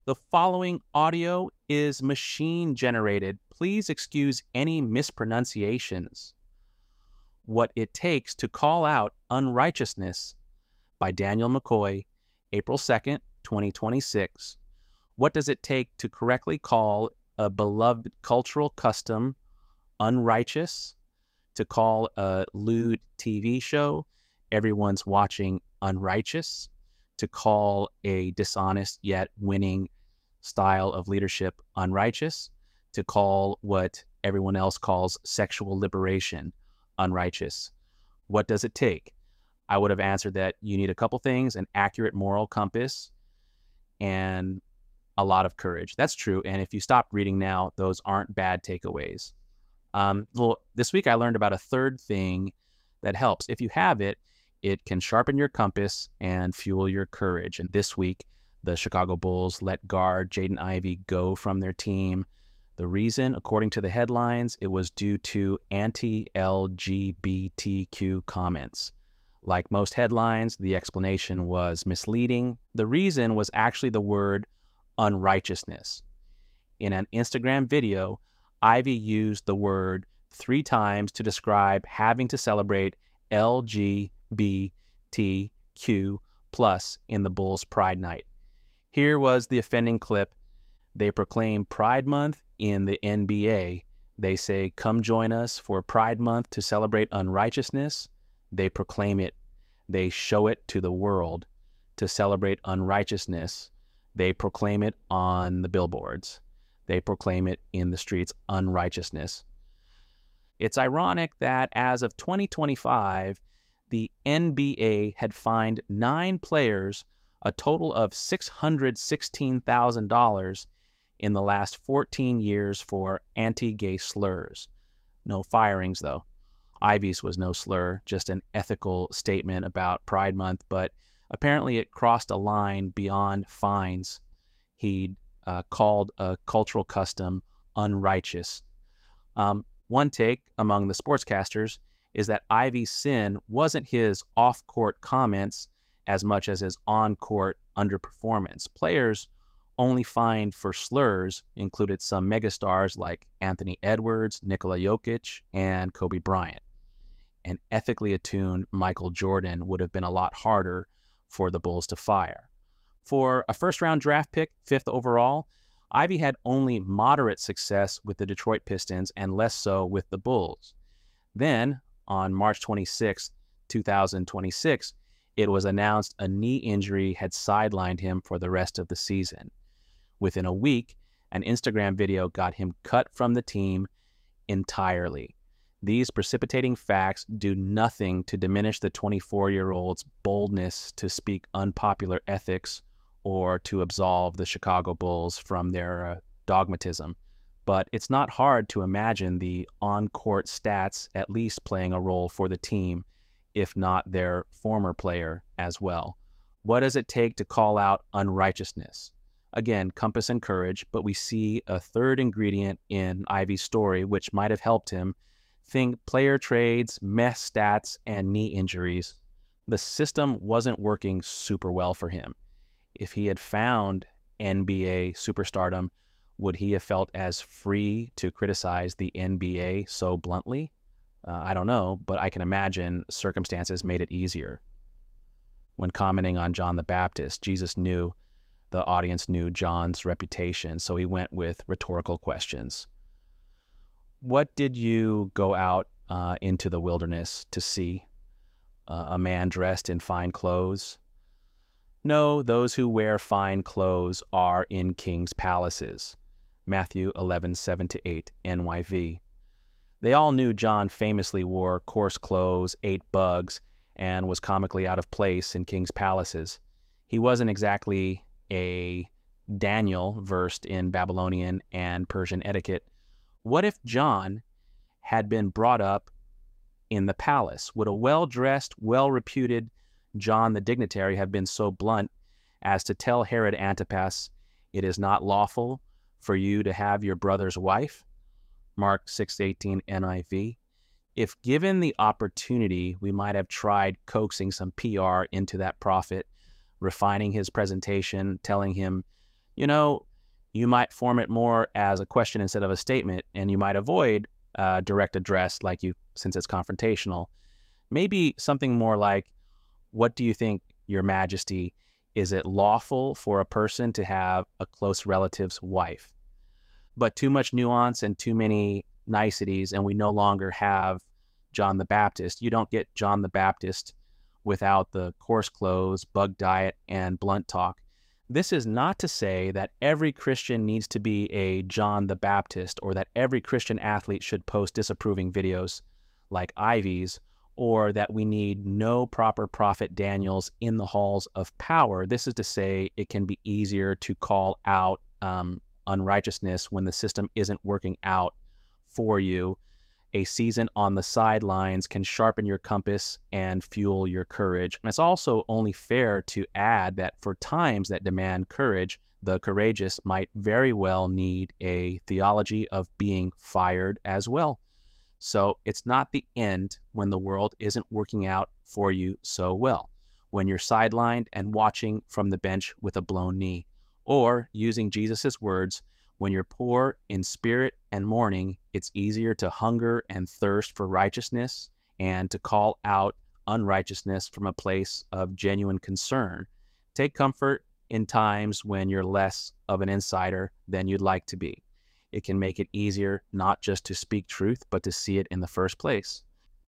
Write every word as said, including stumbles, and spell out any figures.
The following audio is machine generated. Please excuse any mispronunciations. What It Takes to Call Out Unrighteousness by Daniel McCoy, April second, twenty twenty-six. What does it take to correctly call a beloved cultural custom unrighteous? To call a lewd T V show everyone's watching unrighteous? To call a dishonest yet winning style of leadership unrighteous? To call what everyone else calls sexual liberation unrighteous? What does it take? I would have answered that you need a couple things: an accurate moral compass and a lot of courage. That's true. And if you stop reading now, those aren't bad takeaways. Um, well, this week I learned about a third thing that helps. If you have it, it can sharpen your compass and fuel your courage. And this week, the Chicago Bulls let guard Jaden Ivey go from their team. The reason, according to the headlines, it was due to anti-L G B T Q comments. Like most headlines, the explanation was misleading. The reason was actually the word unrighteousness. In an Instagram video, Ivey used the word three times to describe having to celebrate L G B T Q plus in the Bulls' Pride Night. Here was the offending clip. They proclaim Pride Month in the N B A. They say, "Come join us for Pride Month to celebrate unrighteousness." They proclaim it. They show it to the world to celebrate unrighteousness. They proclaim it on the billboards. They proclaim it in the streets, unrighteousness. It's ironic that as of twenty twenty-five, the N B A had fined nine players a total of six hundred sixteen thousand dollars in the last fourteen years for anti-gay slurs. No firings, though. Ivey's was no slur, just an ethical statement about Pride Month, but apparently it crossed a line beyond fines. He'd uh, called a cultural custom unrighteous. Um, one take among the sportscasters is that Ivey's sin wasn't his off-court comments as much as his on-court underperformance. Players only fined for slurs included some megastars like Anthony Edwards, Nikola Jokic, and Kobe Bryant. An ethically attuned Michael Jordan would have been a lot harder for the Bulls to fire. For a first-round draft pick, fifth overall, Ivey had only moderate success with the Detroit Pistons and less so with the Bulls. Then, on March twenty-sixth, twenty twenty-six, it was announced a knee injury had sidelined him for the rest of the season. Within a week, an Instagram video got him cut from the team entirely. These precipitating facts do nothing to diminish the twenty-four-year-old's boldness to speak unpopular ethics or to absolve the Chicago Bulls from their uh, dogmatism. But it's not hard to imagine the on-court stats at least playing a role for the team, if not their former player as well. What does it take to call out unrighteousness? Again, compass and courage, but we see a third ingredient in Ivey's story which might have helped him. Think player trades, mess stats, and knee injuries. The system wasn't working super well for him. If he had found N B A superstardom, would he have felt as free to criticize the N B A so bluntly? Uh, I don't know, but I can imagine circumstances made it easier. When commenting on John the Baptist, Jesus knew the audience knew John's reputation, so he went with rhetorical questions. What did you go out uh, into the wilderness to see? Uh, a man dressed in fine clothes? No, those who wear fine clothes are in king's palaces. Matthew eleven, seven to eight, N Y V. They all knew John famously wore coarse clothes, ate bugs, and was comically out of place in king's palaces. He wasn't exactly a Daniel versed in Babylonian and Persian etiquette. What if John had been brought up in the palace? Would a well-dressed, well-reputed John the dignitary have been so blunt as to tell Herod Antipas, "It is not lawful for you to have your brother's wife"? Mark six eighteen N I V. If given the opportunity, we might have tried coaxing some P R into that prophet, refining his presentation, telling him, you know, you might form it more as a question instead of a statement, and you might avoid uh, direct address like you, since it's confrontational. Maybe something more like, what do you think, Your Majesty? Is it lawful for a person to have a close relative's wife? But too much nuance and too many niceties, and we no longer have John the Baptist. You don't get John the Baptist without the coarse clothes, bug diet, and blunt talk. This is not to say that every Christian needs to be a John the Baptist, or that every Christian athlete should post disapproving videos like Ivy's, or that we need no proper prophet Daniels in the halls of power. This is to say it can be easier to call out um, unrighteousness when the system isn't working out for you. A season on the sidelines can sharpen your compass and fuel your courage. And it's also only fair to add that for times that demand courage, the courageous might very well need a theology of being fired as well. So it's not the end when the world isn't working out for you so well, when you're sidelined and watching from the bench with a blown knee, or using Jesus's words, when you're poor in spirit and mourning, it's easier to hunger and thirst for righteousness and to call out unrighteousness from a place of genuine concern. Take comfort in times when you're less of an insider than you'd like to be. It can make it easier not just to speak truth, but to see it in the first place.